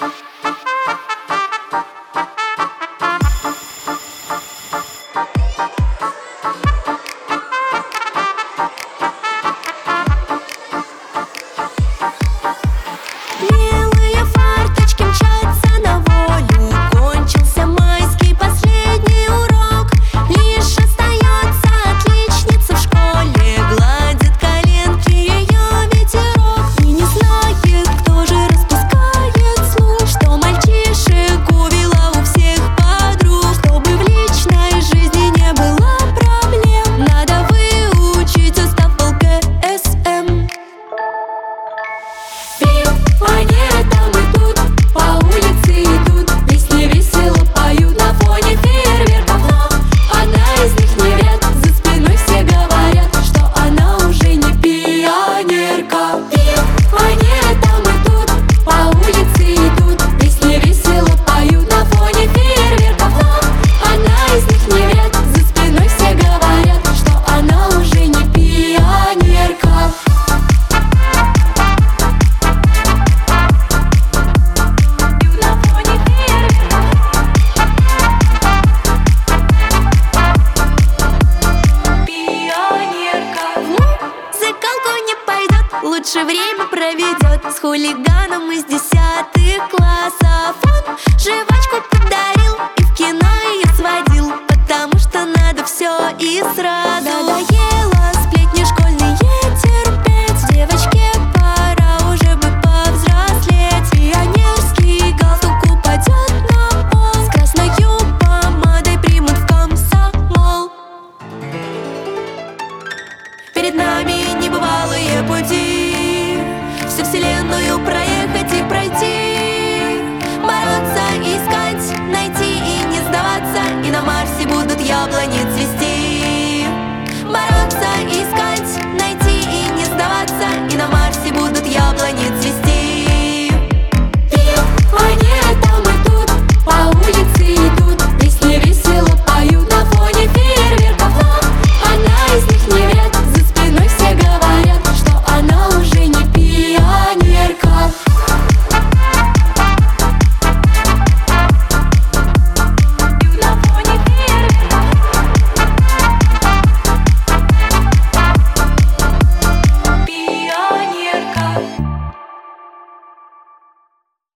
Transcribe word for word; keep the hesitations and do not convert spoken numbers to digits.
Белые фарточки мчатся на волю. Кончился майский последний урок. Лишь остается отличница в школе. Гладит коленки ее ветерок. И не знает, кто же распускает слух, что мальчишек увела у всех подруг. Чтобы в личной жизни не было проблем, надо выучить устав ЛКСМ. Они там идут, по улице идут, песни весело поют на фоне фейерверков. Но она из них не врет, за спиной все говорят, что она уже не пионерка. Они там идут, по улице идут, песни весело поют на фоне фейерверков. Но она из них не врет, за спиной все говорят, что она уже не пионерка. Лучше время проведет с хулиганом.